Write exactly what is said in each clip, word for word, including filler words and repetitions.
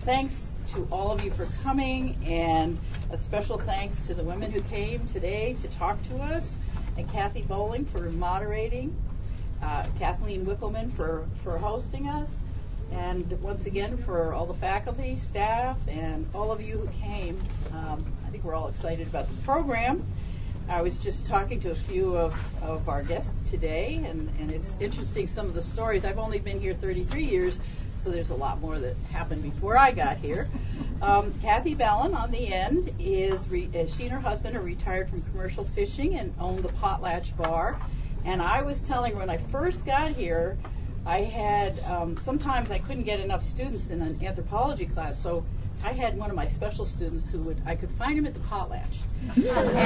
thanks to all of you for coming, and a special thanks to the women who came today to talk to us, and Kathy Bowling for moderating, uh, Kathleen Wickelman for, for hosting us, and once again for all the faculty, staff, and all of you who came. Um, I think we're all excited about the program. I was just talking to a few of, of our guests today, and, and it's interesting, some of the stories. I've only been here thirty-three years, so there's a lot more that happened before I got here. Um, Kathy Bellin, on the end, is re- uh, she and her husband are retired from commercial fishing and own the Potlatch Bar. And I was telling her when I first got here, I had, um, sometimes I couldn't get enough students in an anthropology class, so I had one of my special students who would, I could find him at the Potlatch. and,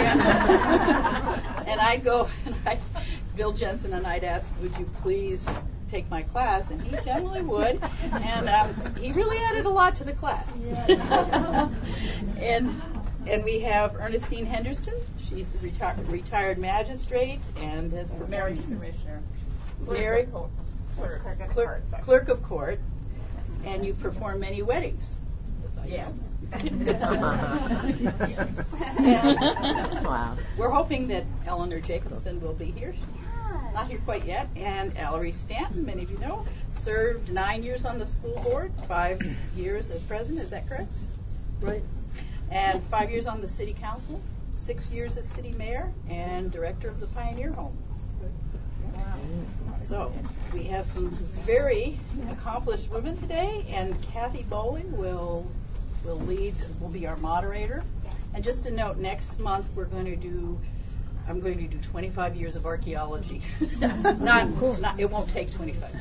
and I'd go, and I, Bill Jensen and I'd ask, would you please take my class? And he generally would. And um, he really added a lot to the class. Yeah. and and we have Ernestine Henderson. She's a reti- retired magistrate and has marriage commissioner. Married. Clerk, clerk, clerk, clerk of court, and you've performed many weddings. Yes. Wow. We're hoping that Eleanor Jacobson will be here. She's not here quite yet. And Ellery Stanton, many of you know, served nine years on the school board, five years as president. Is that correct? Right. And five years on the city council, six years as city mayor, and director of the Pioneer Home. Wow. So we have some very accomplished women today, and Kathy Bowling will will lead, will be our moderator. And just a note, next month we're going to do, I'm going to do twenty-five years of archaeology. not, not, it won't take twenty-five.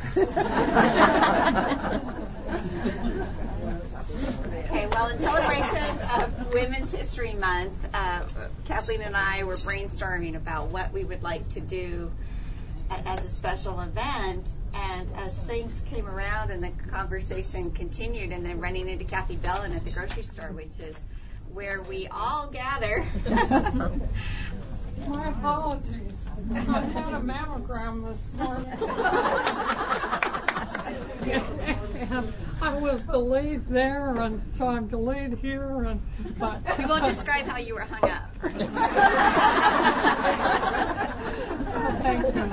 Okay, well, in celebration of Women's History Month, uh, Kathleen and I were brainstorming about what we would like to do as a special event, and as things came around and the conversation continued, and then running into Kathy Bellin at the grocery store, which is where we all gather. My apologies. I had a mammogram this morning. And I was delayed there, and so I'm delayed here. And but we won't describe how you were hung up. Thank you.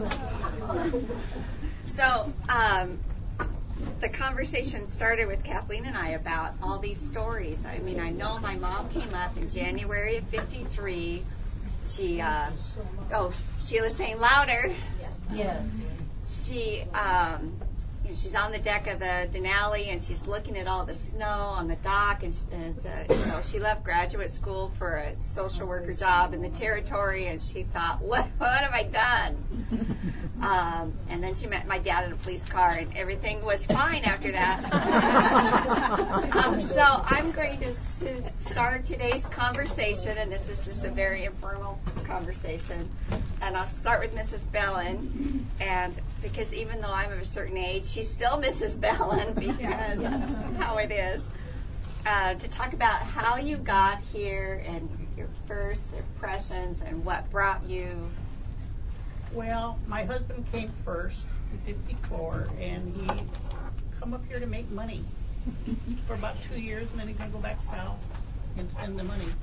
So um, the conversation started with Kathleen and I about all these stories. I mean, I know my mom came up in January of fifty-three. She, uh, oh, Sheila's saying louder. Yes. She, um, you know, she's on the deck of the Denali, and she's looking at all the snow on the dock, and, and uh, you know, she left graduate school for a social worker job in the territory, and she thought, what, what have I done? Um, and then she met my dad in a police car, and everything was fine after that. um, so I'm going to, to start today's conversation, and this is just a very informal conversation. And I'll start with Missus Bellin, and because even though I'm of a certain age, she's still Missus Bellin, because that's how it is. Uh, to talk about how you got here and your first impressions and what brought you. Well, my husband came first in fifty-four, and he come up here to make money for about two years, and then he's going to go back south and spend the money.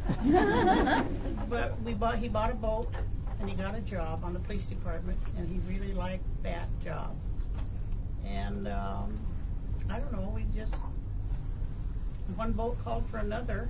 But we bought, he bought a boat, and he got a job on the police department, and he really liked that job. And um, I don't know, we just, one boat called for another,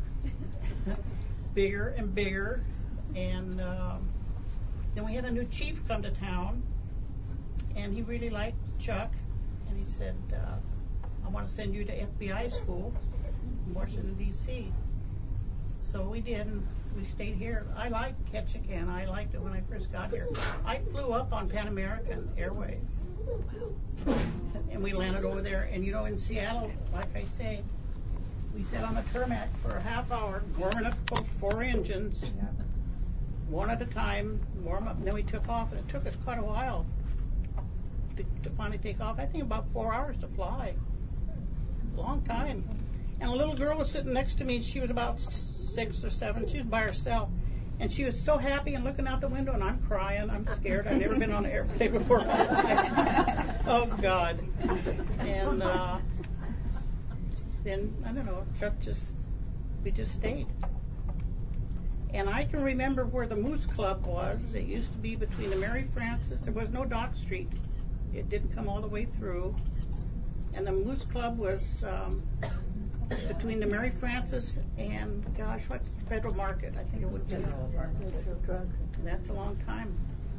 bigger and bigger, and um, then we had a new chief come to town, and he really liked Chuck, and he said, uh, I want to send you to F B I school in Washington, D C So we did, and we stayed here. I liked Ketchikan. I liked it when I first got here. I flew up on Pan American Airways, and we landed over there. And, you know, in Seattle, like I say, we sat on the tarmac for a half hour, warming up both four engines, one at a time, warm up, and then we took off, and it took us quite a while to, to finally take off. I think about four hours to fly. Long time. And a little girl was sitting next to me. She was about six or seven. She was by herself. And she was so happy and looking out the window, and I'm crying. I'm scared. I've never been on an airplane before. Oh, God. And uh, then, I don't know, Chuck just, we just stayed. And I can remember where the Moose Club was. It used to be between the Mary Frances. There was no Dock Street. It didn't come all the way through. And the Moose Club was um, between the Mary Frances and, gosh, what's the Federal Market? I think it would be. That's a long time.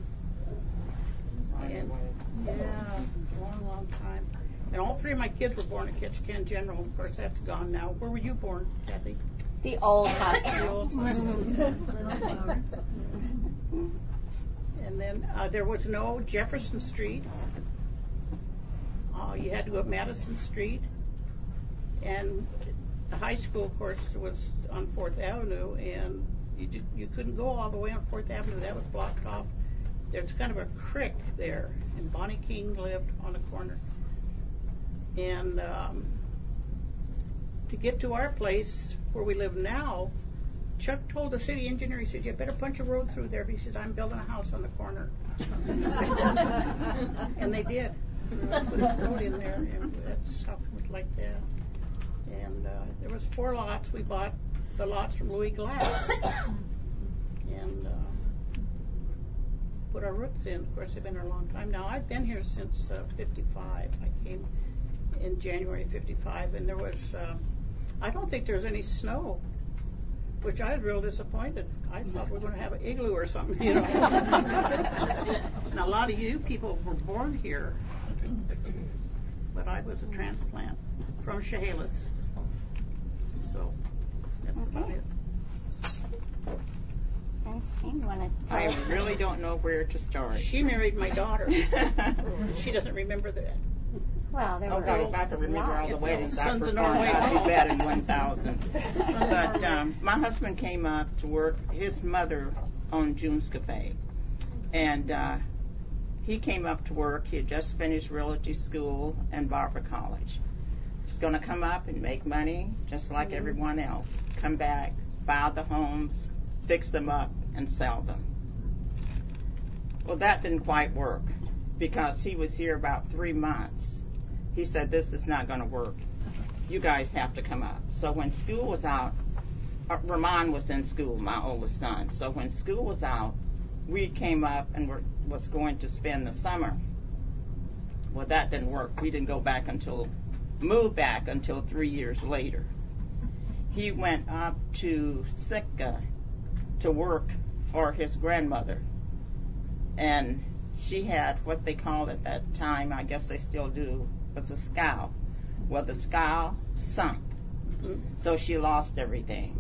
And, yeah, long, long time. And all three of my kids were born at Ketchikan General. Of course, that's gone now. Where were you born, Kathy? The old hospital. And then uh, there was no Jefferson Street. Uh, you had to go up Madison Street. And the high school, of course, was on Fourth Avenue, and you did, you couldn't go all the way on Fourth Avenue. That was blocked off. There's kind of a creek there, and Bonnie King lived on the corner. And um, to get to our place where we live now, Chuck told the city engineer, he said, you better punch a road through there. He says, I'm building a house on the corner. And they did. Put a road in there, and that's how it was like that. And uh, there was four lots. We bought the lots from Louis Glass. And uh, put our roots in. Of course, they've been here a long time now. I've been here since uh, fifty-five. I came in January fifty-five, and there was, uh, I don't think there was any snow, which I was real disappointed. I thought we were going to have an igloo or something, you know. And a lot of you people were born here, but I was a transplant from Chehalis. So that's Okay. about it. Miz King, you want to tell I us? really don't know where to start. She married my daughter. She doesn't remember that. Well, there Oh, were God, if I could remember all the weddings I Sons of performed, Norway. I'd be better than one thousand. But um, my husband came up to work. His mother owned June's Cafe. And uh, he came up to work. He had just finished realty school and Barber College. He's going to come up and make money just like Mm-hmm. everyone else. Come back, buy the homes, fix them up, and sell them. Well, that didn't quite work because he was here about three months. He said, this is not going to work. You guys have to come up. So when school was out, uh, Ramon was in school, my oldest son. So when school was out, we came up and were, was going to spend the summer. Well, that didn't work. We didn't go back until, move back until three years later. He went up to Sitka to work for his grandmother. And she had what they called at that time, I guess they still do, was a scow. Well, the scow sunk. So she lost everything.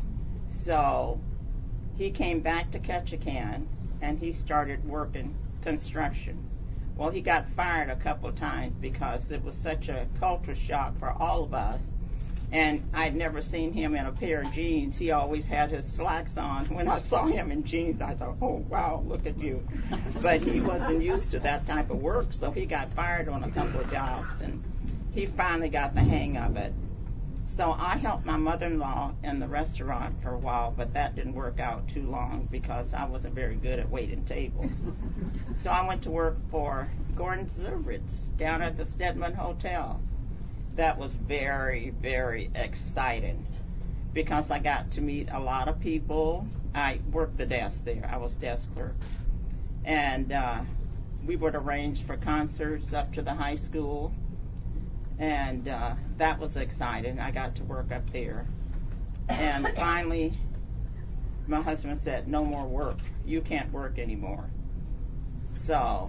So he came back to Ketchikan and he started working construction. Well, he got fired a couple of times because it was such a culture shock for all of us. And I'd never seen him in a pair of jeans. He always had his slacks on. When I saw him in jeans, I thought, oh, wow, look at you. But he wasn't used to that type of work, so he got fired on a couple of jobs, and he finally got the hang of it. So I helped my mother-in-law in the restaurant for a while, but that didn't work out too long because I wasn't very good at waiting tables. So I went to work for Gordon Zervitz down at the Stedman Hotel. That was very, very exciting because I got to meet a lot of people. I worked the desk there. I was desk clerk. And uh, we would arrange for concerts up to the high school. And uh, that was exciting. I got to work up there. And finally, my husband said, no more work. You can't work anymore. So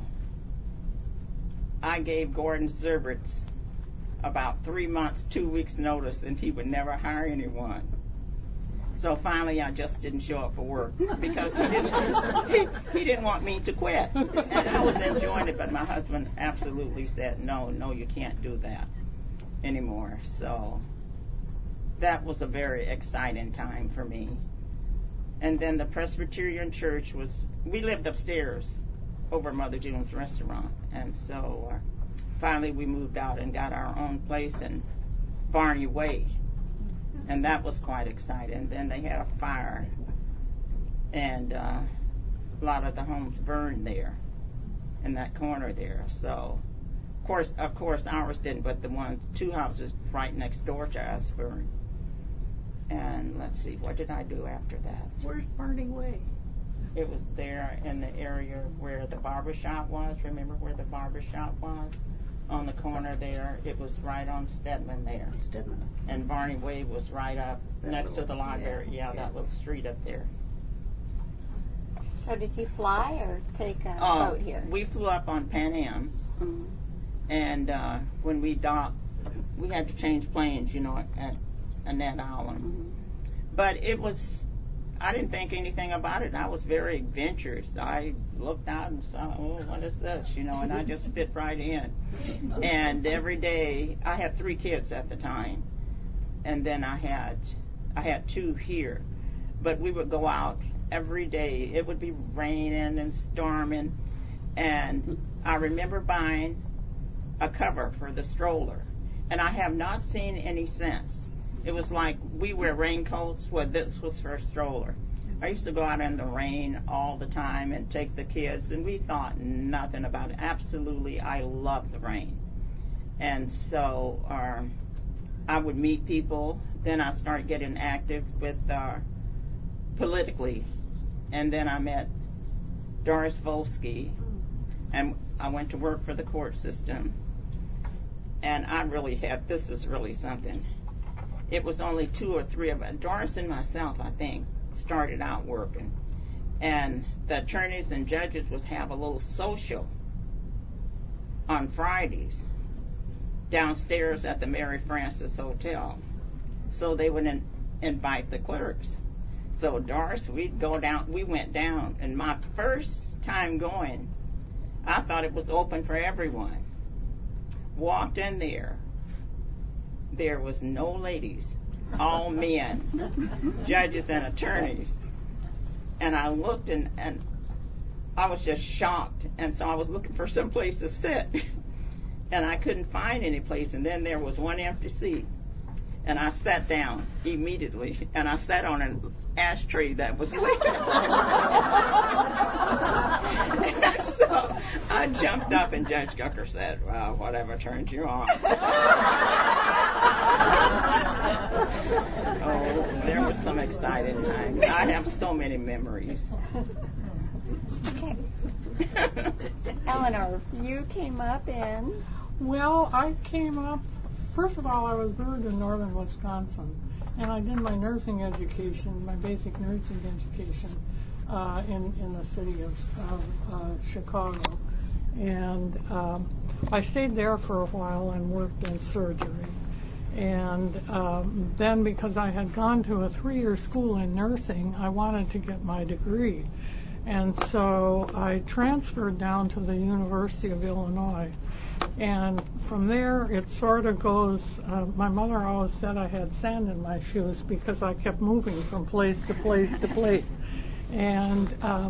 I gave Gordon Zervitz about three months, two weeks notice, and he would never hire anyone. So finally, I just didn't show up for work because he didn't, he, he didn't want me to quit. And I was enjoying it, but my husband absolutely said, no, no, you can't do that anymore. So that was a very exciting time for me. And then the Presbyterian Church was, we lived upstairs over Mother June's restaurant. And so uh, finally we moved out and got our own place in Barney Way. And that was quite exciting. Then they had a fire, and uh, a lot of the homes burned there in that corner there. So, of course, of course, ours didn't, but the ones, two houses right next door to Asbury. And let's see, what did I do after that? Where's Barney Way? It was there in the area where the barber shop was. Remember where the barber shop was? On the corner there. It was right on Stedman there. Stedman. And Barney Way was right up That next little- to the library. yeah, Yeah, yeah. that little street up there. So did you fly or take a Uh, boat here? We flew up on Pan Am, Mhm. and uh, when we docked, we had to change planes, you know, at Annette Island. Mhm. But it was, I didn't think anything about it. I was very adventurous. I looked out and saw, oh, what is this, you know, and I just fit right in. And every day, I had three kids at the time, and then I had, I had two here. But we would go out every day. It would be raining and storming, and I remember buying a cover for the stroller, and I have not seen any since. It was like we wear raincoats, well, this was for a stroller. I used to go out in the rain all the time and take the kids, and we thought nothing about it. Absolutely, I loved the rain. And so um, I would meet people. Then I started getting active with uh, politically. And then I met Doris Volsky, and I went to work for the court system. And I really had, this is really something. It was only two or three of us, Doris and myself, I think, started out working. And the attorneys and judges would have a little social on Fridays downstairs at the Mary Frances Hotel. So they would in, invite the clerks. So Doris, we'd go down, we went down, and my first time going, I thought it was open for everyone. Walked in there, there was no ladies, all men, judges and attorneys. And I looked and, and I was just shocked, and so I was looking for some place to sit, and I couldn't find any place, and then there was one empty seat. And I sat down immediately, and I sat on an ashtray that was lit. And so I jumped up, and Judge Gucker said, well, whatever turns you on. Oh, there was some exciting times. I have so many memories. Okay. Eleanor, you came up in. Well, I came up, first of all, I was born in northern Wisconsin, and I did my nursing education, my basic nursing education, uh, in, in the city of, of uh, Chicago. And um, I stayed there for a while and worked in surgery. And um, then because I had gone to a three-year school in nursing, I wanted to get my degree. And so I transferred down to the University of Illinois. And from there, it sort of goes, uh, my mother always said I had sand in my shoes because I kept moving from place to place to place. And uh,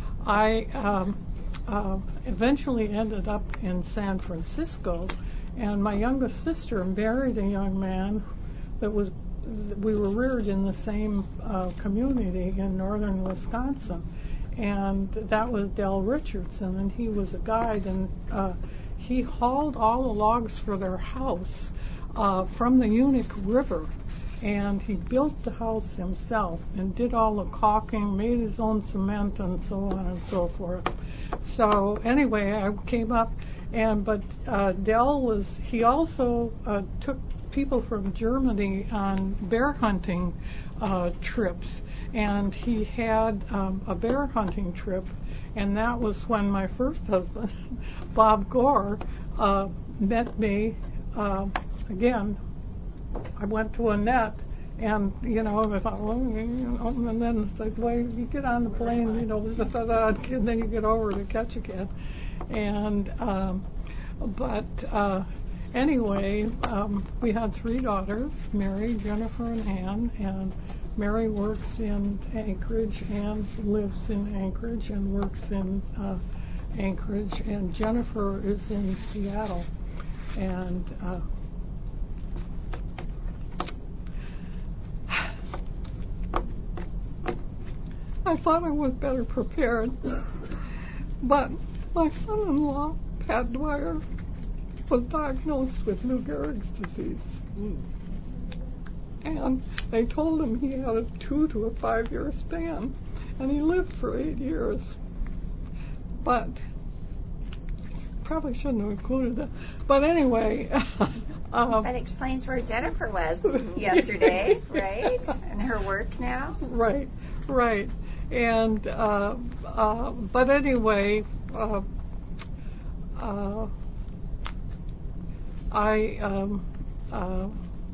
I um, uh, eventually ended up in San Francisco, and my youngest sister married a young man that was, we were reared in the same uh, community in northern Wisconsin. And that was Del Richardson, and he was a guide, and uh, he hauled all the logs for their house uh, from the Unic River, and he built the house himself and did all the caulking, made his own cement, and so on and so forth. So anyway, I came up, and but uh, Del was, he also uh, took people from Germany on bear hunting uh, trips, and he had um, a bear hunting trip, and that was when my first husband, Bob Gore, uh, met me. Uh, again, I went to Annette, and, you know, I thought, well, you know, and then it's like, well, you get on the plane, you know, and then you get over to Ketchikan. And, um, but uh, anyway, um, we had three daughters, Mary, Jennifer, and Ann, and Mary works in Anchorage, Ann lives in Anchorage and works in uh, Anchorage, and Jennifer is in Seattle. And uh, I thought I was better prepared, but my son-in-law, Pat Dwyer, was diagnosed with Lou Gehrig's disease. And they told him he had a two to a five year span, and he lived for eight years. But probably shouldn't have included that. But anyway, um, That explains where Jennifer was yesterday, right? And her work now. right, right, and uh, uh, but anyway, uh, uh, I. Um, uh,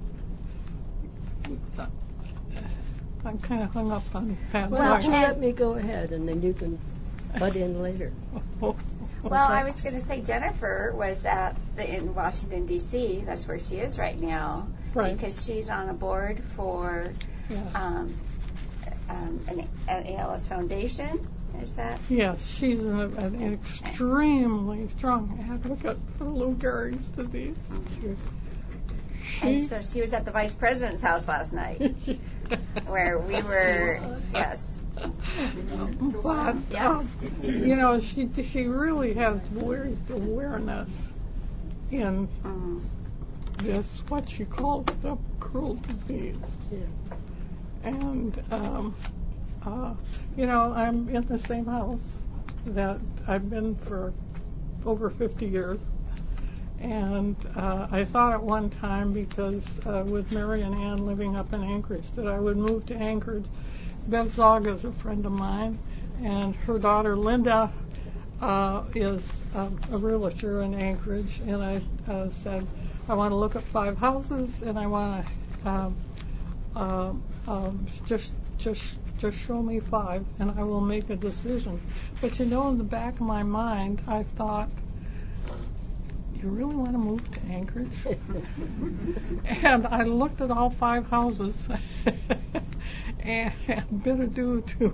I'm kind of hung up on Pat. Well, Well, you and- let me go ahead, and then you can butt in later. Well, I was going to say Jennifer was at the, in Washington D C. That's where she is right now, Right. because she's on a board for Yeah. um, um, an, an A L S Foundation. Is that? Yes, she's an, an extremely strong advocate for Lou Gehrig's disease. And She, so she was at the vice president's house last night, where we were. Yes. but Yeah. um, you know, she she really has raised awareness in Mm. this what she calls the cruel disease. Yeah. And um, uh, you know, I'm in the same house that I've been for over fifty years. And uh, I thought at one time, because uh, with Mary and Ann living up in Anchorage, that I would move to Anchorage. Bev Zog is a friend of mine, and her daughter Linda uh, is um, a realtor in Anchorage. And I uh, said, I want to look at five houses, and I want to um, um, um, just just just show me five, and I will make a decision. But you know, in the back of my mind, I thought, you really want to move to Anchorage? And I looked at all five houses and bid adieu to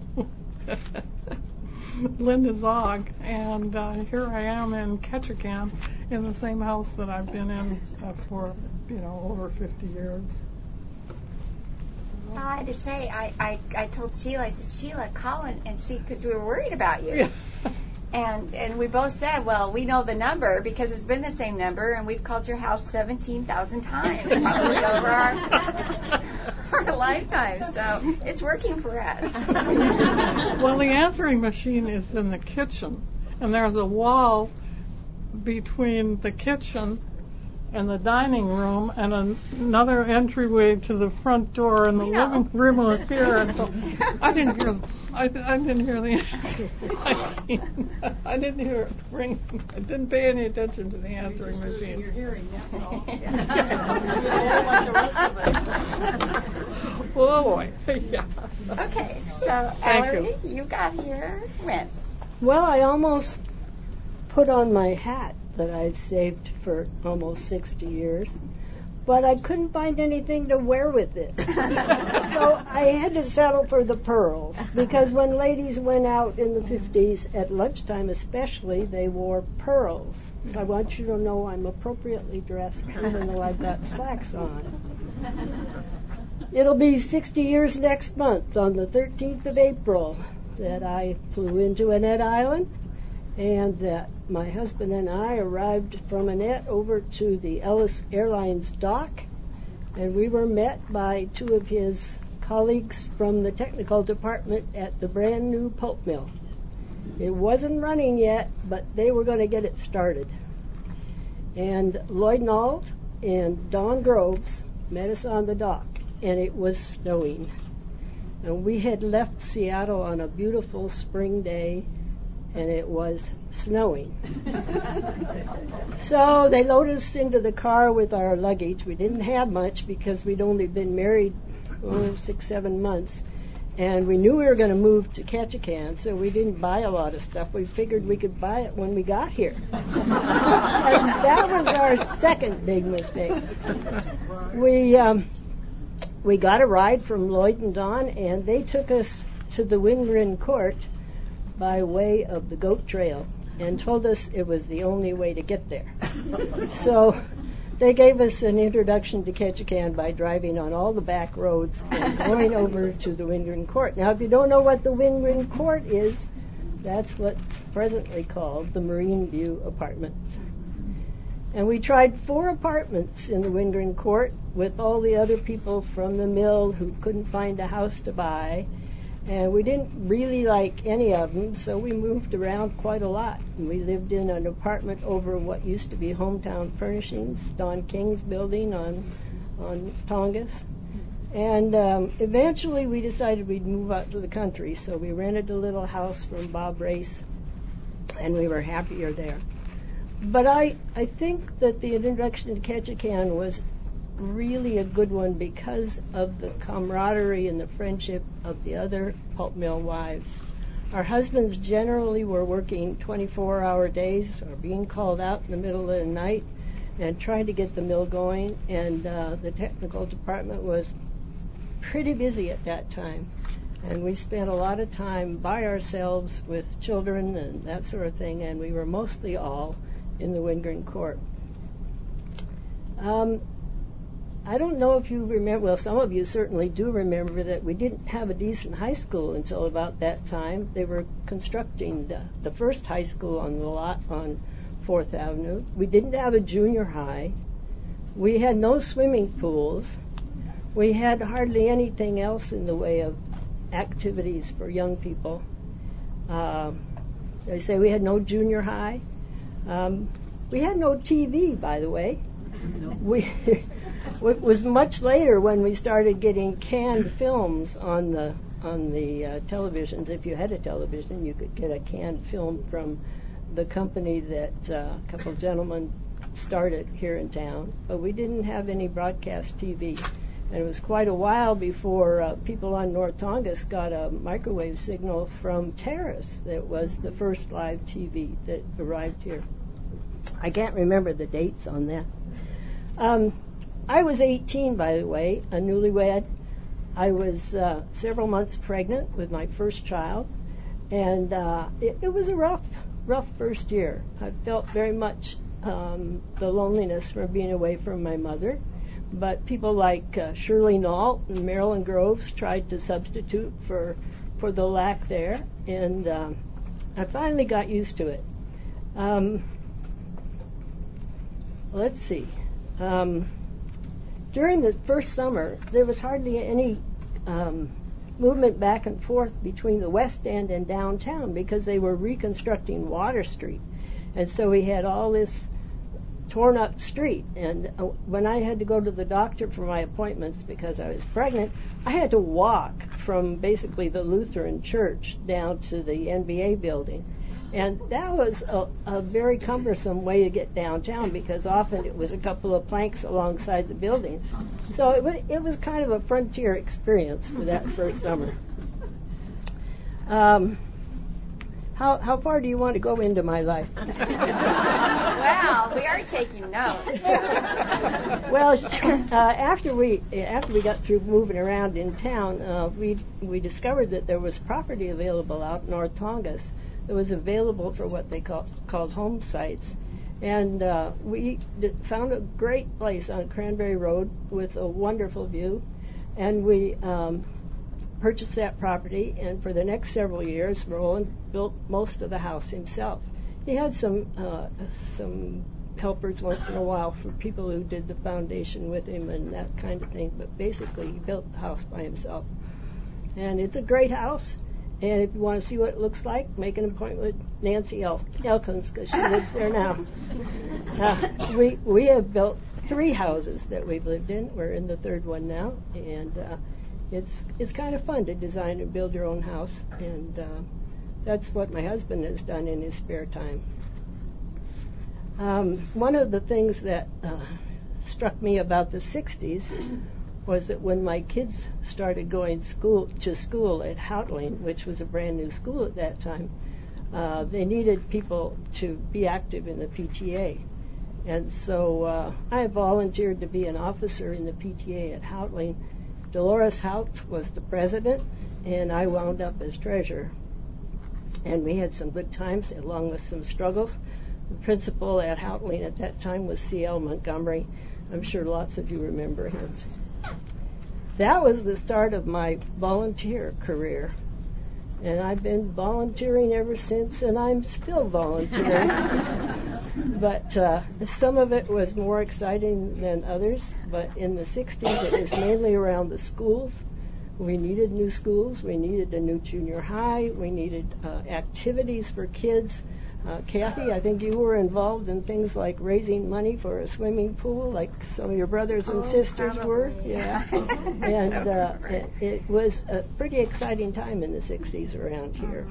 Linda Zog, and uh, here I am in Ketchikan in the same house that I've been in uh, for, you know, over fifty years. Well, I had to say, I, I, I told Sheila, I said, Sheila, call and, and see, because we were worried about you. Yeah. And and we both said, well, we know the number because it's been the same number, and we've called your house seventeen thousand times probably over our, our lifetime. So it's working for us. Well, the answering machine is in the kitchen, and there's a wall between the kitchen and the dining room, and an, another entryway to the front door, and the We know. living room was here. And so I didn't hear. I, I didn't hear the answering machine. I didn't hear it ring. I didn't pay any attention to the answering machine. You're hearing that, all. Like the rest of it. Oh boy, yeah. Okay, so Thank Ellery, you. got here when? Well, I almost put on my hat that I've saved for almost sixty years, but I couldn't find anything to wear with it. So I had to settle for the pearls, because when ladies went out in the fifties, at lunchtime especially, they wore pearls. So I want you to know I'm appropriately dressed, even though I've got slacks on. It'll be sixty years next month, on the thirteenth of April, that I flew into Annette Island, and that my husband and I arrived from Annette over to the Ellis Airlines dock, and we were met by two of his colleagues from the technical department at the brand new pulp mill. It wasn't running yet, but they were going to get it started. And Lloyd Nault and Don Groves met us on the dock, and it was snowing. And we had left Seattle on a beautiful spring day, and it was snowing. So they loaded us into the car with our luggage. We didn't have much because we'd only been married oh, six, seven months. And we knew we were going to move to Ketchikan, so we didn't buy a lot of stuff. We figured we could buy it when we got here. And that was our second big mistake. We um, we got a ride from Lloyd and Don, and they took us to the Wingren Court by way of the Goat Trail and told us it was the only way to get there. So they gave us an introduction to Ketchikan by driving on all the back roads and going over to the Wingren Court. Now, if you don't know what the Wingren Court is, that's what's presently called the Marine View Apartments. And we tried four apartments in the Wingren Court with all the other people from the mill who couldn't find a house to buy. And we didn't really like any of them, so we moved around quite a lot. And we lived in an apartment over what used to be Hometown Furnishings, Don King's building on on Tongass. And um, eventually we decided we'd move out to the country, so we rented a little house from Bob Race, and we were happier there. But I, I think that the introduction to Ketchikan was really a good one because of the camaraderie and the friendship of the other pulp mill wives. Our husbands generally were working twenty-four hour days or being called out in the middle of the night and trying to get the mill going, and uh, the technical department was pretty busy at that time. And we spent a lot of time by ourselves with children and that sort of thing, and we were mostly all in the Wingren Court. Um, I don't know if you remember, well, some of you certainly do remember that we didn't have a decent high school until about that time. They were constructing the, the first high school on the lot on fourth Avenue. We didn't have a junior high. We had no swimming pools. We had hardly anything else in the way of activities for young people. Uh, they say we had no junior high. Um, we had no T V, by the way. We it was much later when we started getting canned films on the on the uh, televisions. If you had a television, you could get a canned film from the company that uh, a couple of gentlemen started here in town. But we didn't have any broadcast T V. And it was quite a while before uh, people on North Tongass got a microwave signal from Terrace that was the first live T V that arrived here. I can't remember the dates on that. Um, I was eighteen, by the way, a newlywed. I was uh, several months pregnant with my first child, and uh, it, it was a rough, rough first year. I felt very much um, the loneliness from being away from my mother. But people like uh, Shirley Nault and Marilyn Groves tried to substitute for for the lack there, and um, I finally got used to it. Um, let's see. Um, during the first summer, there was hardly any um, movement back and forth between the West End and downtown because they were reconstructing Water Street, and so we had all this torn up street. And uh, when I had to go to the doctor for my appointments because I was pregnant, I had to walk from basically the Lutheran church down to the N B A building. And that was a, a very cumbersome way to get downtown because often it was a couple of planks alongside the buildings. So it, w- it was kind of a frontier experience for that first summer. Um, How how far do you want to go into my life? Wow, we are taking notes. Well, uh, after we after we got through moving around in town, uh, we we discovered that there was property available out in North Tongass that was available for what they call, called home sites, and uh, we d- found a great place on Cranberry Road with a wonderful view, and we. Um, purchased that property, and for the next several years, Roland built most of the house himself. He had some uh, some helpers once in a while for people who did the foundation with him and that kind of thing, but basically he built the house by himself. And it's a great house, and if you want to see what it looks like, make an appointment with Nancy El- Elkins, because she lives there now. Uh, we, we have built three houses that we've lived in. We're in the third one now, and uh, It's it's kind of fun to design and build your own house, and uh, that's what my husband has done in his spare time. Um, one of the things that uh, struck me about the sixties was that when my kids started going school to school at Houtling, which was a brand new school at that time, uh, they needed people to be active in the P T A. And so uh, I volunteered to be an officer in the P T A at Houtling. Dolores Hout was the president, and I wound up as treasurer. And we had some good times, along with some struggles. The principal at Houtling at that time was C L Montgomery. I'm sure lots of you remember him. That was the start of my volunteer career. And I've been volunteering ever since, and I'm still volunteering. But uh, some of it was more exciting than others. But in the sixties, it was mainly around the schools. We needed new schools. We needed a new junior high. We needed uh, activities for kids. Uh, Kathy, I think you were involved in things like raising money for a swimming pool, like some of your brothers and Oh, sisters probably. were. Yeah, and uh, it, it was a pretty exciting time in the sixties around here.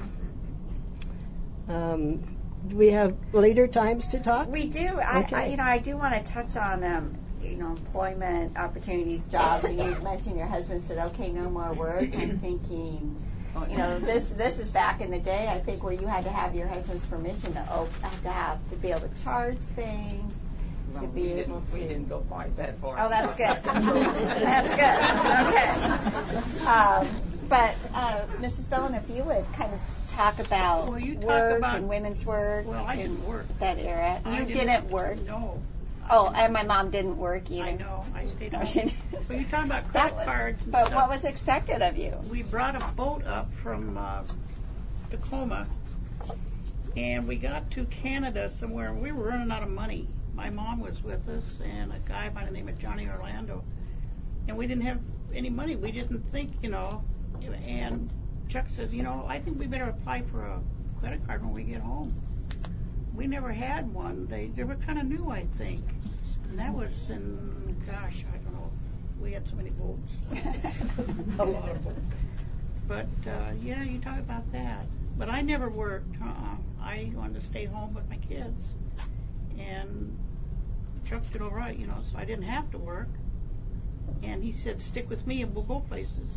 Um, do we have later times to talk? We do. I, Okay. I, you know, I do want to touch on, um, you know, employment opportunities, jobs. And you mentioned your husband said, "Okay, no more work." I'm thinking, you know, this this is back in the day. I think where you had to have your husband's permission to op- to have to be able to charge things, to Well, be we able didn't, to. we didn't go quite that far. Oh, that's good. That's good. Okay. Um, but uh, Missus Bellin, if you would kind of talk about Well, you talk work about- and women's work. Well, I in didn't work. that era. I You didn't- didn't work. No. Oh, and my mom didn't work either. I know. I stayed No, home. she didn't. But you're talking about That credit was- cards and But stuff. what was expected of you? We brought a boat up from uh, Tacoma, and we got to Canada somewhere, and we were running out of money. My mom was with us, and a guy by the name of Johnny Orlando, and we didn't have any money. We didn't think, you know, and Chuck says, you know, I think we better apply for a credit card when we get home. We never had one. They they were kind of new, I think. And that was in, gosh, I don't know. We had so many boats. A lot of boats. But, uh, yeah, you talk about that. But I never worked. Uh-uh. I wanted to stay home with my kids. And Chuck did all right, you know, so I didn't have to work. And he said, stick with me and we'll go places.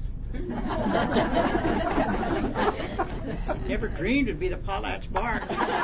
Never dreamed it'd be the Potlatch Bar.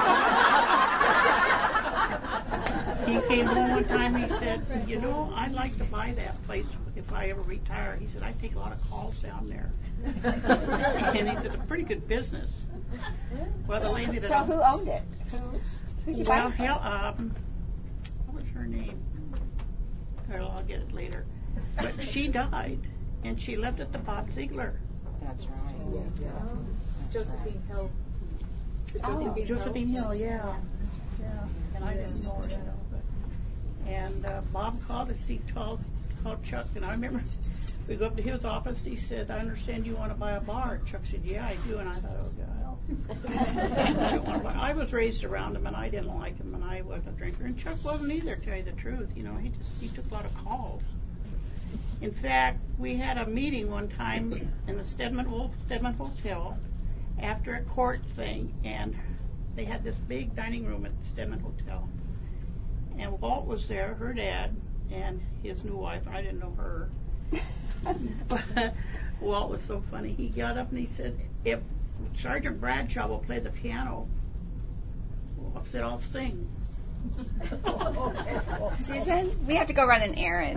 He came home one time and he said, you know, I'd like to buy that place if I ever retire. He said, I take a lot of calls down there. And he said, it's a pretty good business. Well, the lady that So who owned it? Who? Who you well, buy? hell, um, what was her name? Well, I'll get it later. But she died, and she left it to Bob Ziegler. That's right. Josephine Hill. Oh, Josephine Hill, yeah. Yeah, and I didn't know her, you know. But, and uh, Bob called us, he called, called Chuck, and I remember we go up to his office, he said, I understand you want to buy a bar. Chuck said, yeah, I do, and I thought, oh, God. I, don't want to buy. I was raised around him, and I didn't like him, and I wasn't a drinker, and Chuck wasn't either, to tell you the truth. You know, he just, he took a lot of calls. In fact, we had a meeting one time in the Stedman, Old Stedman Hotel after a court thing, and they had this big dining room at the Stedman Hotel. And Walt was there, her dad, and his new wife. I didn't know her. But Walt was so funny. He got up and he said, if Sergeant Bradshaw will play the piano, Walt said, I'll sing. Susan, we have to go run an errand.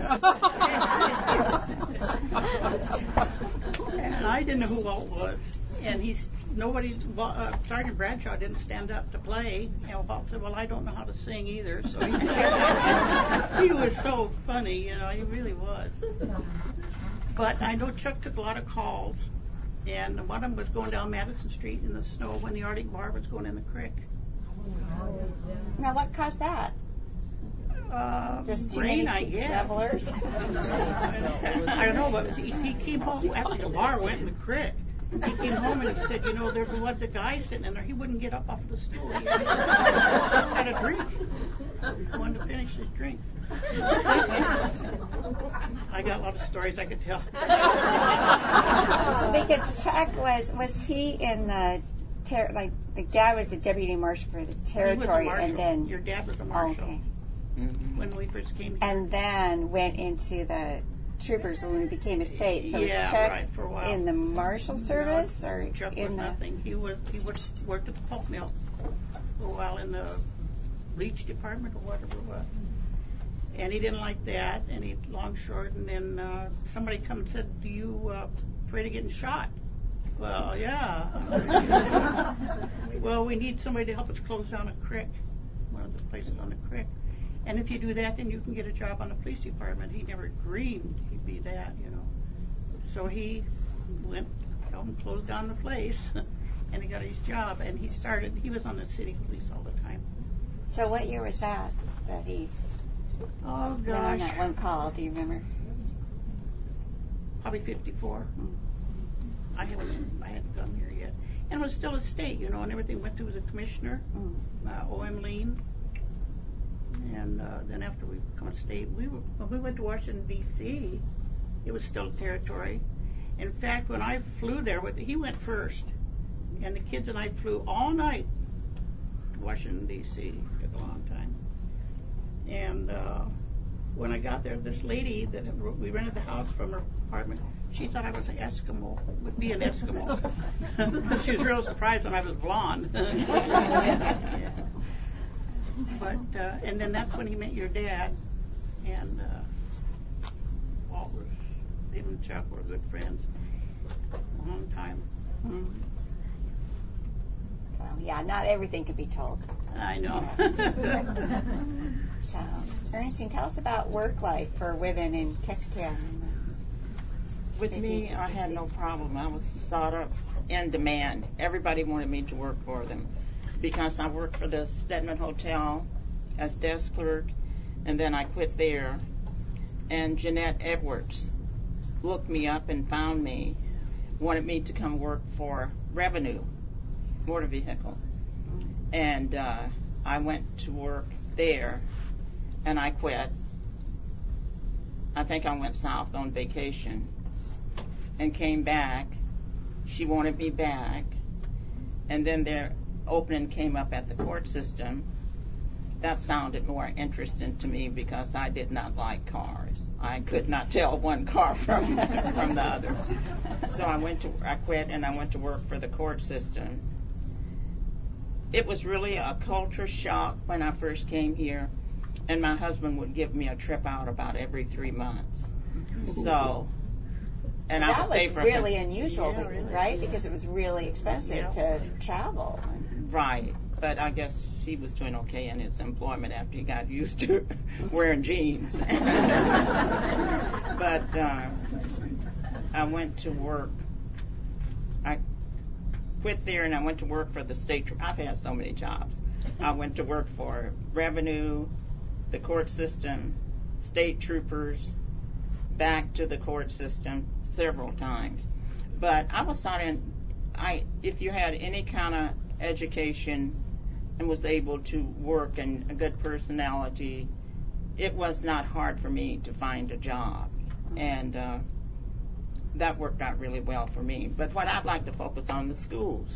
And I didn't know who Walt was. And he's nobody. Uh, Sergeant Bradshaw didn't stand up to play. And Walt said, "Well, I don't know how to sing either." So he, he was so funny, you know. He really was. But I know Chuck took a lot of calls, and one of them was going down Madison Street in the snow when the Arctic Bar was going in the creek. Now, what caused that? Uh, Just too rain, many I guess. revelers? I don't know, but he, he came home after the bar went in the creek. He came home and he said, you know, there's one the guy sitting in there. He wouldn't get up off of the stool. He had, had a drink. He wanted to finish his drink. I got a lot of stories I could tell. Because Chuck was was he in the ter- like the dad was the deputy marshal for the territory, He was a marshal. and then Your dad was a oh, marshal okay, Mm-hmm. when we first came here. and then went into the troopers when we became a state. So Yeah, was Chuck right, for a while. in the marshal service No, or Chuck in was the? nothing. He was he was worked at the pulp mill for a while in the bleach department or whatever it was. And he didn't like that, and he long short. And then uh, somebody come and said, "Do you uh, afraid of getting shot?" Well, yeah. Well, we need somebody to help us close down a creek, one of the places on the creek. And if you do that, then you can get a job on the police department. He never dreamed he'd be that, you know. So he went, helped him close down the place, and he got his job. And he started. He was on the city police all the time. So what year was that that he Oh went on gosh, that one call? Do you remember? probably fifty-four. I haven't, I hadn't come here yet. And it was still a state, you know, and everything went through the commissioner, uh, O M Lean. And uh, then after we become a state, we were, when we went to Washington, D C, it was still a territory. In fact, when I flew there, with he went first. And the kids and I flew all night to Washington, D C. It took a long time. And uh, when I got there, this lady that had, we rented the house from her apartment, she thought I was an Eskimo, would be an Eskimo. She was real surprised when I was blonde. Yeah. But, uh, and then that's when he met your dad. And uh, Walt was, him and Chuck were good friends. A long time. Mm-hmm. So, yeah, not everything can be told. I know. So, Ernestine, tell us about work life for women in Ketchikan. With me, I had no problem. I was sort of in demand. Everybody wanted me to work for them because I worked for the Stedman Hotel as desk clerk, and then I quit there. And Jeanette Edwards looked me up and found me, wanted me to come work for Revenue Motor Vehicle. And uh, I went to work there, and I quit. I think I went south on vacation and came back. She wanted me back. And then their opening came up at the court system. That sounded more interesting to me because I did not like cars. I could not tell one car from from the other. So I went to I quit and I went to work for the court system. It was really a culture shock when I first came here, and my husband would give me a trip out about every three months. So, and I that would stay was for really unusual, Yeah, really. right? Because it was really expensive Yeah. to travel. Right, but I guess he was doing okay in his employment after he got used to wearing jeans. But uh, I went to work. I quit there and I went to work for the state. I've had so many jobs. I went to work for Revenue, the court system, state troopers, back to the court system several times. But I was sort of, I if you had any kind of education and was able to work and a good personality, it was not hard for me to find a job. And uh, that worked out really well for me. But what I'd like to focus on the schools.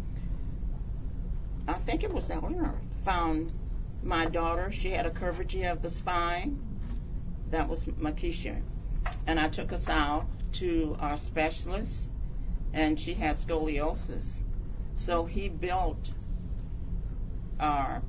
I think it was Eleanor found my daughter. She had a curvature of the spine. That was Makisha. And I took us out to our specialist, and she had scoliosis. So he built our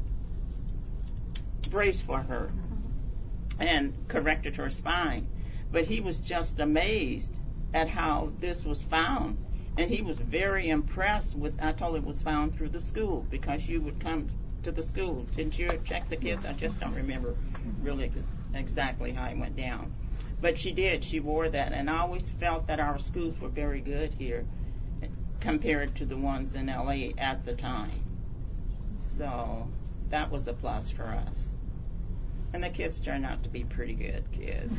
brace for her and corrected her spine. But he was just amazed at how this was found. And he was very impressed with, I told him it was found through the school, because you would come to the school. Didn't you check the kids? I just don't remember really exactly how it went down. But she did. She wore that. And I always felt that our schools were very good here compared to the ones in L A at the time. So that was a plus for us. And the kids turned out to be pretty good kids.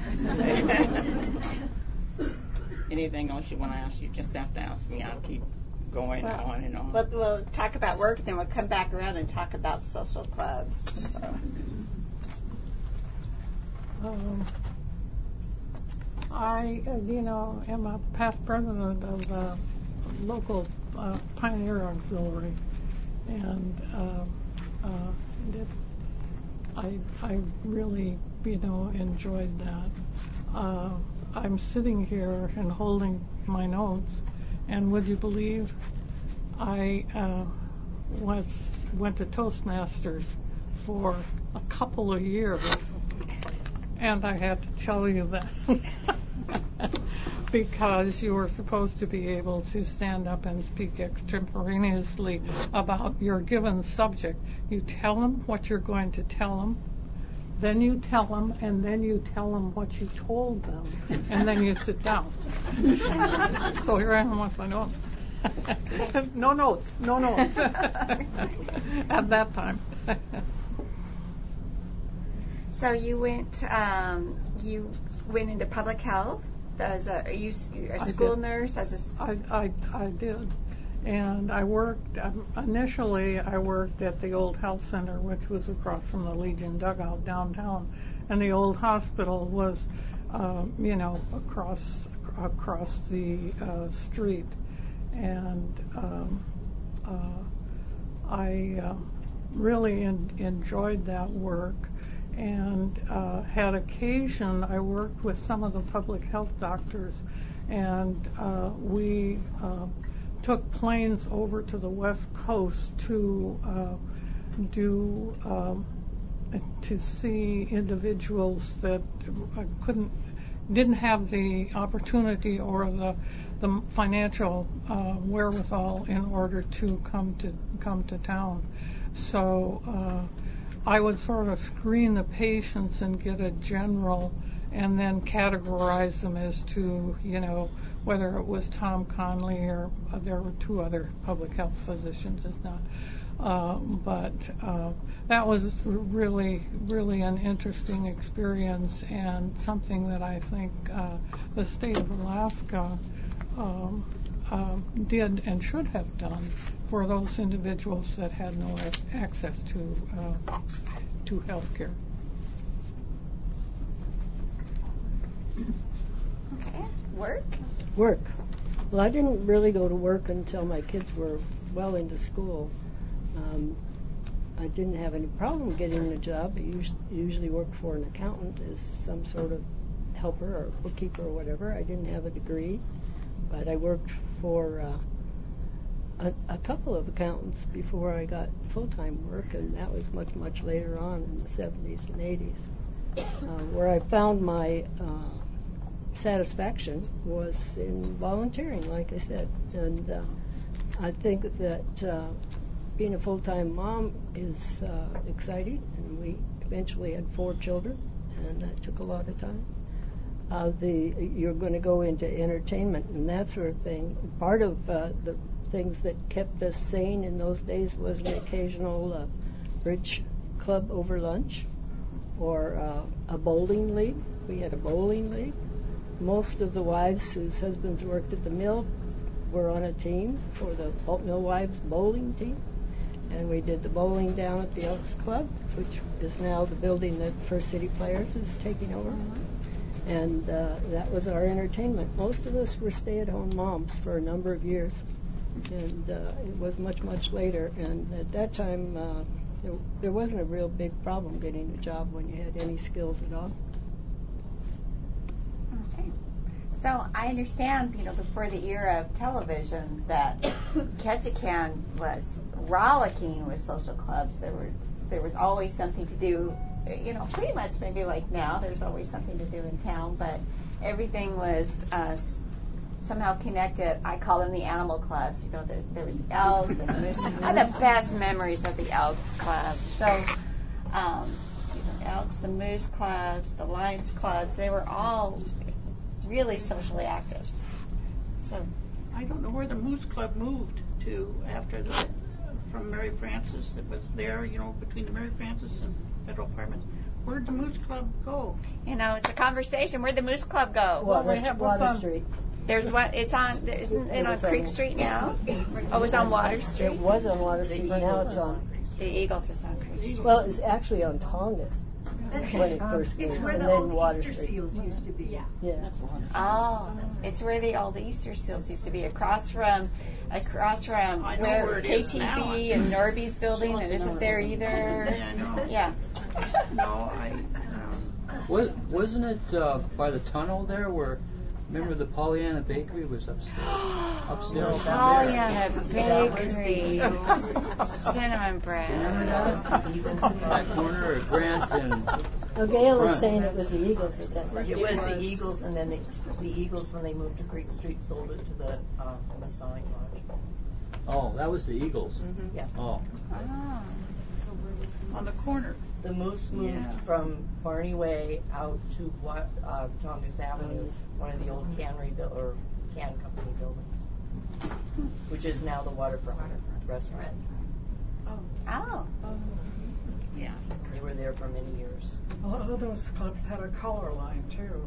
Anything else you want to ask, you just have to ask me. I'll keep going Well, on and on. We'll, we'll talk about work, and then we'll come back around and talk about social clubs. So. Um, I, uh, you know, am a past president of uh, local uh, Pioneer Auxiliary, and uh, uh, it, I, I really, you know, enjoyed that. Uh, I'm sitting here and holding my notes, and would you believe I uh, was went to Toastmasters for a couple of years, and I had to tell you that because you were supposed to be able to stand up and speak extemporaneously about your given subject. You tell them what you're going to tell them, then you tell them, and then you tell them what you told them, and then you sit down. So here I am with my notes. no notes, no notes at that time. So you went, um, you went into public health as a, are you s- a I school did. nurse? As a, s- I, I, I did. And I worked, um, initially I worked at the old health center, which was across from the Legion dugout downtown. And the old hospital was, uh, you know, across across the uh, street. And um, uh, I uh, really en- enjoyed that work. And uh, had occasion, I worked with some of the public health doctors, and uh, we uh, took planes over to the West Coast to uh, do um, to see individuals that couldn't didn't have the opportunity or the the financial uh, wherewithal in order to come to come to town. So uh, I would sort of screen the patients and get a general, and then categorize them as to, you know, whether it was Tom Conley or uh, there were two other public health physicians, if not. Uh, but uh, that was really, really an interesting experience, and something that I think uh, the state of Alaska um, uh, did and should have done for those individuals that had no a- access to uh, to health care. okay, work? Work. Well, I didn't really go to work until my kids were well into school. Um, I didn't have any problem getting a job. I usually, usually worked for an accountant as some sort of helper or bookkeeper or whatever. I didn't have a degree, but I worked for uh, a, a couple of accountants before I got full-time work, and that was much, much later on in the seventies and eighties. Uh, where I found my uh, satisfaction was in volunteering, like I said. And uh, I think that uh, being a full-time mom is uh, exciting, and we eventually had four children, and that took a lot of time. Uh, the you're going to go into entertainment and that sort of thing. Part of uh, the things that kept us sane in those days was an occasional uh, bridge club over lunch, or uh, a bowling league. We had a bowling league. Most of the wives whose husbands worked at the mill were on a team for the Alt Mill Wives bowling team. And we did the bowling down at the Elks Club, which is now the building that First City Players is taking over. And uh, that was our entertainment. Most of us were stay-at-home moms for a number of years. And uh, it was much, much later. And at that time, uh, there, there wasn't a real big problem getting a job when you had any skills at all. Okay. So I understand, you know, before the era of television, that Ketchikan was rollicking with social clubs. There were, there was always something to do, you know, pretty much maybe like now, there's always something to do in town, but everything was uh, somehow connected. I call them the animal clubs. You know, there, there was Elks and the Moose. I have the best memories of the Elks Club. So, um, you know, Elks, the Moose clubs, the Lions clubs, they were all really socially active. So I don't know where the Moose Club moved to after the, from Mary Frances that was there, you know, between the Mary Frances and Federal Apartments. Where'd the Moose Club go? you know, it's a conversation. Where'd the Moose Club go? Well, they have what's Water on- Street. There's what it's on. There, isn't it It on was Creek on- Street now? Oh, it's on Water Street. It was on Water Street, now it's on. The Eagles is on Creek Street. Well, it's actually on Tongass when it first moved, and then Water Street. used to be. Yeah. Yeah. Oh, it's where the old Easter Seals used to be, across from, across from I know where where it K is T B now. and Norby's building, and isn't there either? Yeah, I know. Yeah. No, I. Um, Was, wasn't it uh, by the tunnel there where, remember the Pollyanna Bakery was upstairs? upstairs down there? Pollyanna Bakery, cinnamon bread. That corner of Grant and Now, Gail is Front. saying it was the Eagles at that time. It was the Eagles, and then the, the Eagles, when they moved to Creek Street, sold it to the uh, Masonic Lodge. oh, that was the Eagles. Yeah. Oh, Oh. on the corner. The Moose moved Yeah. from Barney Way out to what, uh, Tongass Avenue, one of the old cannery buil- or can company buildings. which is now the Waterfront Restaurant. Oh. Yeah. They were there for many years. A lot of those clubs had a color line too.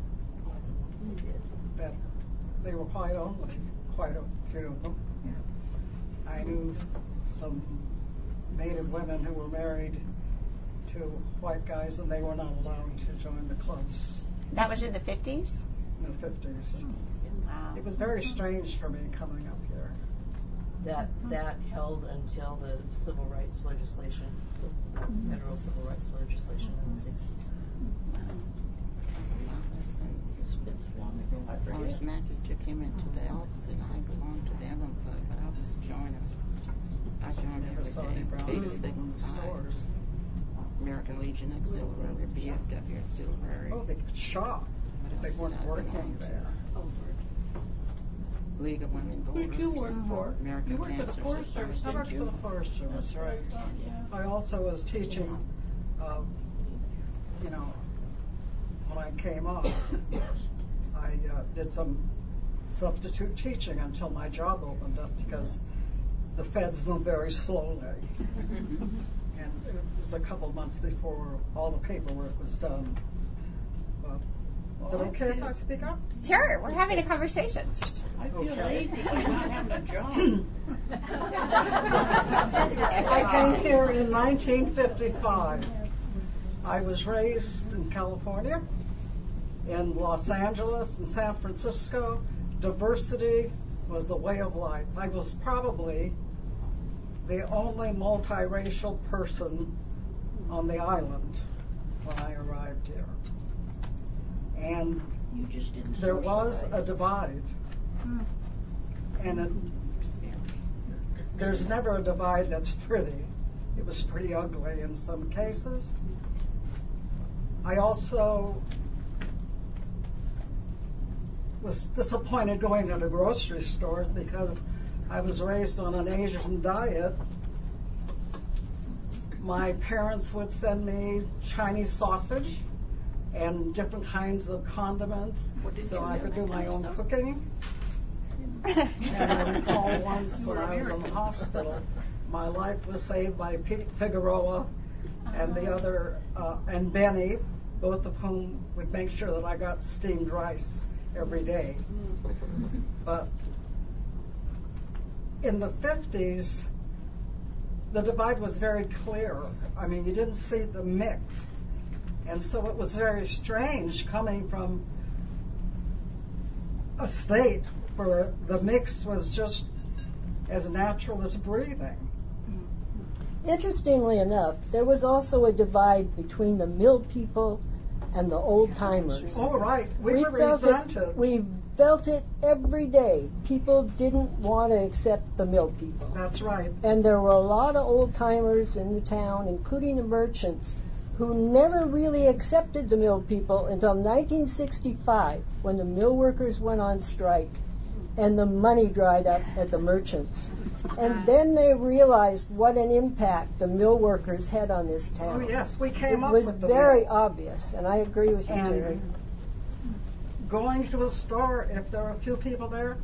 That they were white only, quite a few of them. I knew some Native women who were married to white guys, and they were not allowed to join the clubs That was in the fifties? in the fifties. Wow. It was very strange for me coming up here. That that held until the civil rights legislation, federal civil rights legislation in the sixties. Forrest Mackey took him into the Elks, and I belonged to the Evan Club, but I was joining. I joined Never saw any every brown day. Beta people Sigma in the Phi, stores. American Legion Auxiliary, B F W Auxiliary. Oh, they could shop. What They else weren't did I working belong to? there. League of Women Who Voters. did you work for? American You worked for the Cancer Forest Society. Service, I worked didn't for you? the Forest Service, That's what I right. thought, yeah. I also was teaching, uh, you know, when I came up, I uh, did some substitute teaching until my job opened up because the feds move very slowly. And it was a couple months before all the paperwork was done. But is it okay if I speak up? Sure, we're having a conversation. I feel Okay. lazy not having a job. I came here in nineteen fifty-five. I was raised in California, in Los Angeles and San Francisco. Diversity was the way of life. I was probably the only multiracial person on the island when I arrived here. And You just didn't there was socialize. a divide. And it, there's never a divide that's pretty. It was pretty ugly in some cases. I also was disappointed going to the grocery stores because I was raised on an Asian diet. My parents would send me Chinese sausage and different kinds of condiments so I could do my own cooking. And I recall once when I was in the hospital, my life was saved by Pete Figueroa and the other, uh, and Benny, both of whom would make sure that I got steamed rice every day. But in the fifties, the divide was very clear. I mean, you didn't see the mix. And so it was very strange coming from a state where the mix was just as natural as breathing. Interestingly enough, there was also a divide between the mill people and the old timers. Oh, right. We, were felt resented. it. We felt it every day. People didn't want to accept the mill people. That's right. And there were a lot of old timers in the town, including the merchants, who never really accepted the mill people until nineteen sixty-five, when the mill workers went on strike and the money dried up at the merchants. And then they realized what an impact the mill workers had on this town. Oh, yes. We came It up was with the very mill. obvious, and I agree with you, And Terry. going to a store, if there were a few people there,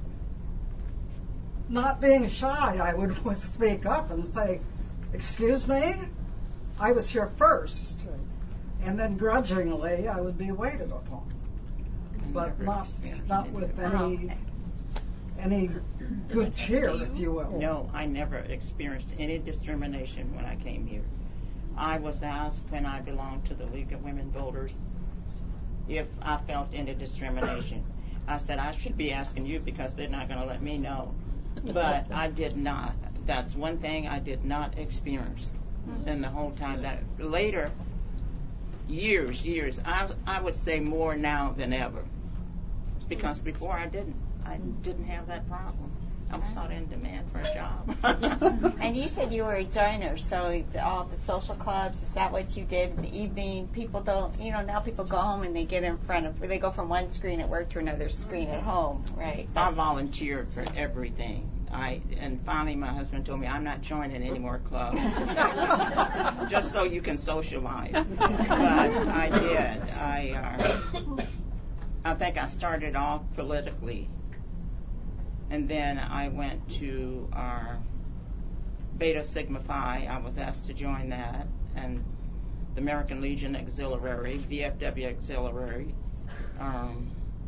not being shy, I would speak up and say, "Excuse me, I was here first." And then grudgingly, I would be waited upon. But Never not, experienced not any with of that. any, any good cheer, if you will. No, I never experienced any discrimination when I came here. I was asked when I belonged to the League of Women Voters if I felt any discrimination. I said, I should be asking you because they're not going to let me know. But I did not. That's one thing I did not experience in the whole time. That later, years, years, I, I would say more now than ever. Because before I didn't. I didn't have that problem. I was not in demand for a job. And you said you were a joiner, so the, all the social clubs, is that what you did in the evening? People don't, you know, now people go home and they get in front of, they go from one screen at work to another screen at home, right? I volunteered for everything. I and finally my husband told me I'm not joining any more clubs, just so you can socialize. But I did. I uh, I think I started off politically And then I went to our Beta Sigma Phi. I was asked to join that, and the American Legion Auxiliary, V F W Auxiliary, um,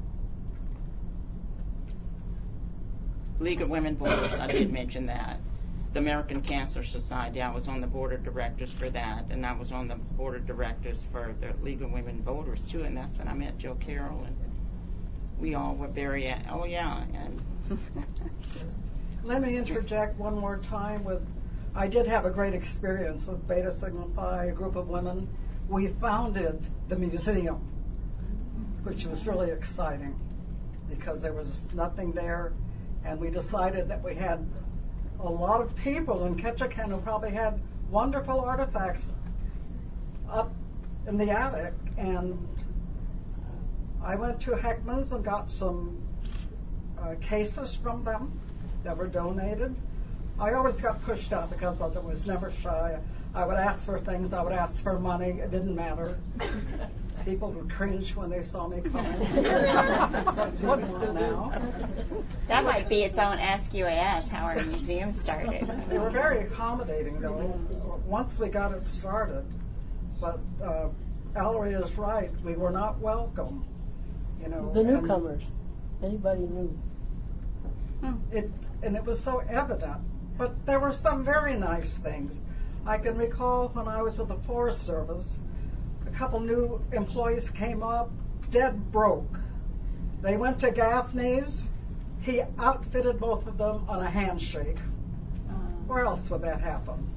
League of Women Voters, I did mention that. The American Cancer Society, I was on the board of directors for that, and I was on the board of directors for the League of Women Voters too, and that's when I met Jill Carroll, and we all were very, oh yeah, and Let me interject one more time with, I did have a great experience with Beta Sigma Phi, a group of women. We founded the museum, which was really exciting because there was nothing there, and we decided that we had a lot of people in Ketchikan who probably had wonderful artifacts up in the attic, and I went to Heckman's and got some uh, cases from them that were donated. I always got pushed out because I was never shy. I would ask for things, I would ask for money, it didn't matter. People would cringe when they saw me coming. What do you want now? That might be its own Ask U A S, how our museum started. They were very accommodating, though, once we got it started. But uh, Ellery is right. We were not welcome. You know, The newcomers. Anybody new. It, and it was so evident. But there were some very nice things. I can recall when I was with the Forest Service, a couple new employees came up, dead broke. They went to Gaffney's. He outfitted both of them on a handshake. Where else would that happen?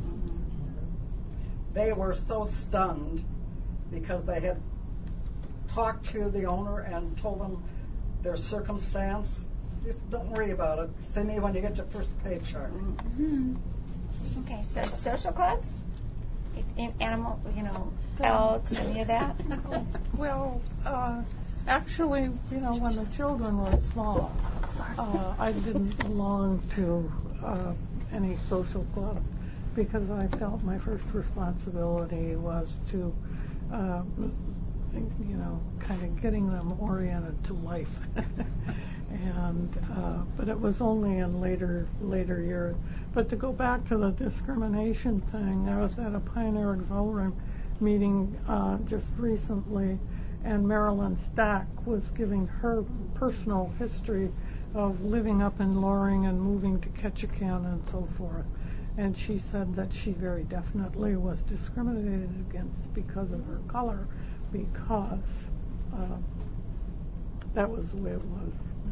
They were so stunned because they had talked to the owner and told them their circumstance. Just don't worry about it. See me when you get your first paycheck. Mm-hmm. Okay, so social clubs? In animal, you know, elks, any of that? Well, uh, actually, you know, when the children were small, uh, I didn't belong to uh, any social club because I felt my first responsibility was to, uh, you know, kind of getting them oriented to life. And uh, but it was only in later later years. But to go back to the discrimination thing, I was at a Pioneer Auxiliary meeting uh, just recently, and Marilyn Stack was giving her personal history of living up in Loring and moving to Ketchikan and so forth. And she said that she very definitely was discriminated against because of her color, because uh, that was the way it was.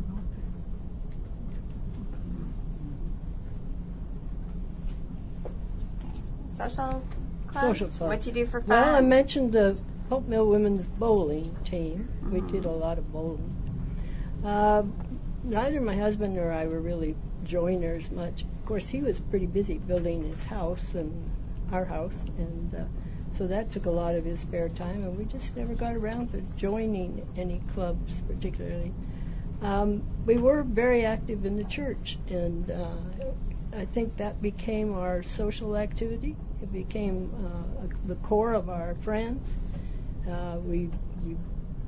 Social clubs? Social clubs. What you do for fun? Well, I mentioned the Hope Mill Women's Bowling team. We did a lot of bowling. Uh, neither my husband nor I were really joiners much. Of course, he was pretty busy building his house and our house, and uh, so that took a lot of his spare time, and we just never got around to joining any clubs particularly. Um, we were very active in the church, and uh, I think that became our social activity. It became uh, the core of our friends. Uh, we, we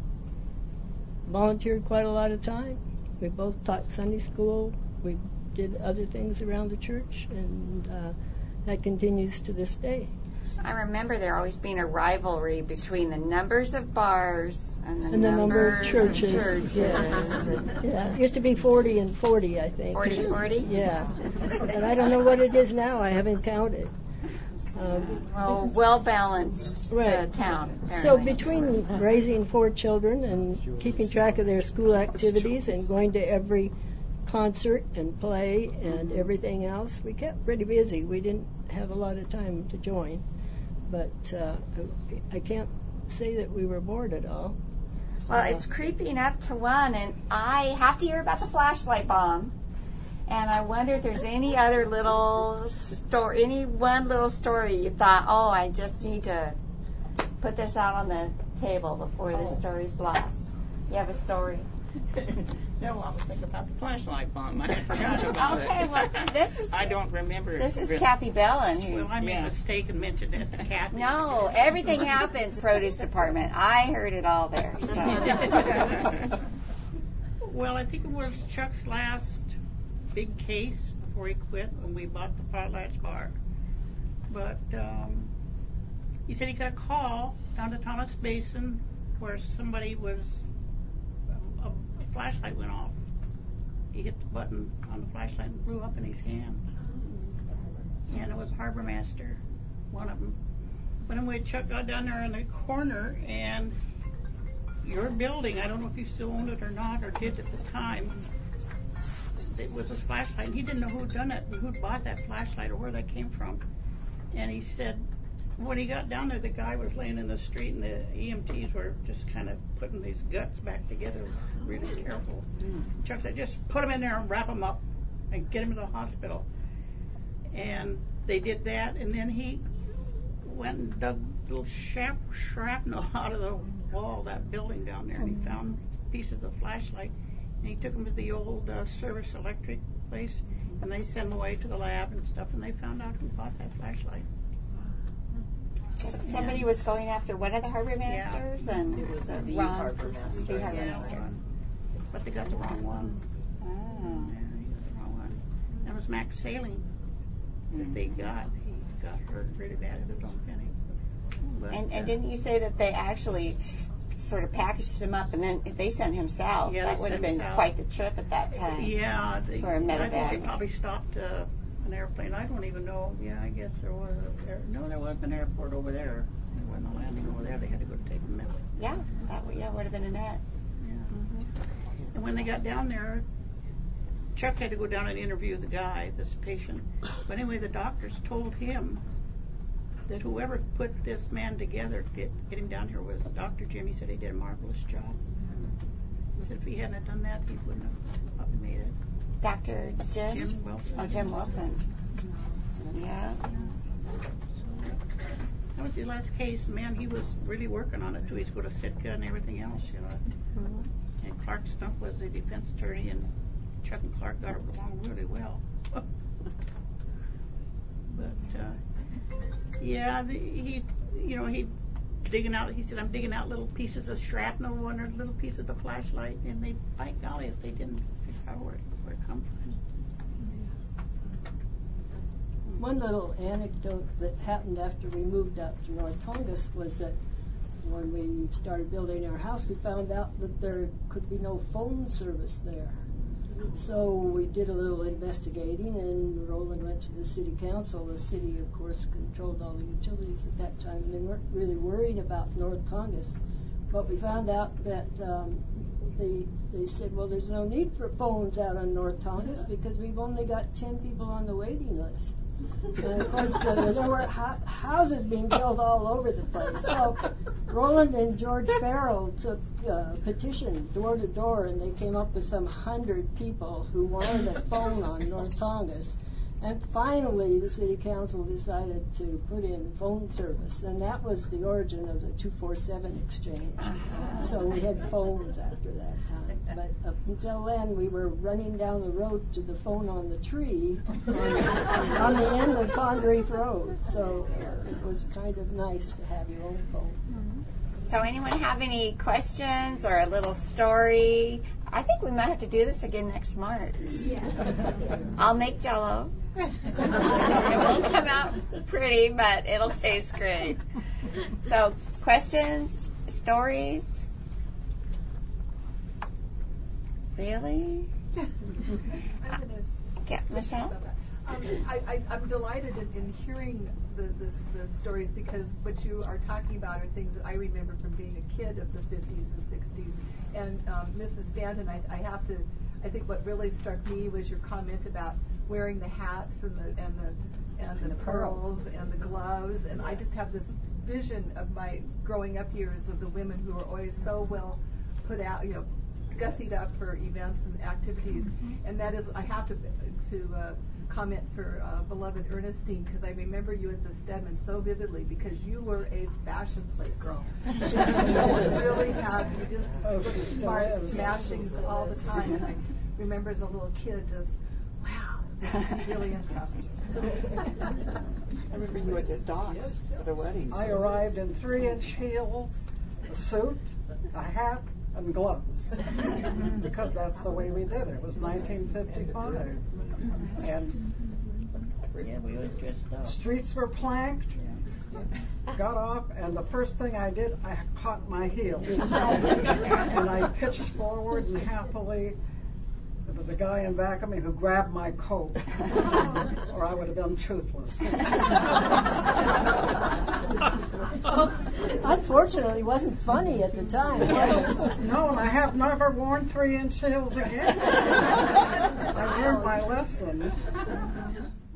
volunteered quite a lot of time. We both taught Sunday school. We did other things around the church, and uh, that continues to this day. I remember there always being a rivalry between the numbers of bars and the, And the number of numbers churches. of churches. Yeah. Yeah. It used to be forty and forty, I think. forty forty? Yeah. And I don't know what it is now. I haven't counted. Um, Oh, well balanced Right. uh, town. So Apparently. between raising four children and keeping track of their school activities and going to every concert and play and everything else, we kept pretty busy. We didn't have a lot of time to join, but uh, I can't say that we were bored at all. Well, it's creeping up to one, and I have to hear about the flashlight bomb. And I wonder if there's any other little story, any one little story you thought, oh, I just need to put this out on the table before this story's lost. You have a story? No, I was thinking about the flashlight bomb. I forgot about it. Okay, well, this is I don't remember. this is really. Kathy Bellin. Who, Well, I made Yeah. a mistake and mentioned it to Kathy. no, everything happens produce department. I heard it all there. So. Well, I think it was Chuck's last big case before he quit when we bought the Potlatch Bar. But um, he said he got a call down to Thomas Basin where somebody was, a, a flashlight went off. He hit the button on the flashlight and blew up in his hand. And it was Harbor Master, one of them. But anyway, Chuck got down there in the corner, and your building, I don't know if you still owned it or not, or did at the time, it was a flashlight. And he didn't know who had done it, and who bought that flashlight, or where that came from. And he said, when he got down there, the guy was laying in the street, and the E M Ts were just kind of putting these guts back together, really careful. Chuck said, just put him in there and wrap him up and get him to the hospital. And they did that, and then he went and dug little shrap- shrapnel out of the wall of that building down there, and he found pieces of flashlight, and he took them to the old uh, Service Electric place, and they sent them away to the lab and stuff, and they found out who bought that flashlight. Somebody was going after one of the harbor masters, Yeah. and It was the the Ron, harbor master. the harbor Yeah, master. one. But they got the wrong one. Oh. Yeah, he got the wrong one. That was Max Sailing that they got. He got hurt really bad at the Dome Penny. But, And, and uh, didn't you say that they actually sort of packaged him up and then they sent him south? Yeah, they that would have sent been south. quite the trip at that time. Yeah, they, For a I think medevac. they probably stopped uh, an airplane. I don't even know. Yeah, I guess there was. A, air, no, there was an airport over there. There wasn't a landing over there. They had to go take them out. Yeah, that would, yeah, would have been a net. Yeah. Mm-hmm. And when they got down there, Chuck had to go down and interview the guy, this patient. But anyway, the doctors told him that whoever put this man together to get, get him down here was Doctor Jim. He said he did a marvelous job. He said if he hadn't have done that, he wouldn't have probably made it. Doctor Jim? Jim Wilson. Oh, Jim Wilson. Yeah. That was his last case. Man, he was really working on it too. He's going to Sitka and everything else, you know. Mm-hmm. And Clark Stump was the defense attorney, and Chuck and Clark got along really well. But uh, yeah, the, he, you know, he digging out. He said, "I'm digging out little pieces of shrapnel and little pieces of the flashlight," and they, by golly, if they didn't figure out where it, where it come from. One little anecdote that happened after we moved out to North Tongass was that when we started building our house, we found out that there could be no phone service there. So we did a little investigating, and Roland went to the city council. The city, of course, controlled all the utilities at that time, and they weren't really worried about North Tongass. But we found out that um, they they said, well, there's no need for phones out on North Tongass because we've only got ten people on the waiting list. And of course, the, there were ho- houses being built all over the place. So Roland and George Farrell took a petition door to door, and they came up with some hundred people who wanted a phone on North Tongass. And finally, the city council decided to put in phone service, and that was the origin of the two four seven exchange. So we had phones after that time. But up until then, we were running down the road to the phone on the tree on, on the end of Pond Reef Road. So it was kind of nice to have your own phone. So anyone have any questions or a little story? I think we might have to do this again next March. Yeah. I'll make Jell-O. It won't come out pretty, but it'll taste great. So, questions, stories? Really? I'm gonna Yeah, Michelle? Um, I, I, I'm delighted in, in hearing the, the, the stories because what you are talking about are things that I remember from being a kid of the fifties and sixties. And um, Missus Stanton, I, I have to, I think what really struck me was your comment about wearing the hats and the and the and the, and the pearls and the gloves. And I just have this vision of my growing up years of the women who were always so well put out, you know, gussied up for events and activities. And that is, I have to to uh, comment for uh, beloved Ernestine, because I remember you at the Stedman so vividly because you were a fashion plate girl. You really have, you just Oh, looked she still smart, is. smashing all the time. And I remember as a little kid just, wow, this is really impressed. I remember you at the docks for the weddings. I arrived in three-inch heels, a suit, a hat, and gloves, because that's the way we did it. It was nineteen fifty-five. And Yeah, we always dressed up. streets were planked. Got off, and the first thing I did, I caught my heel. And I pitched forward, and happily, there was a guy in back of me who grabbed my coat, or I would have been toothless. Unfortunately, it wasn't funny at the time. was it? No, and I have never worn three-inch heels again. I learned my lesson.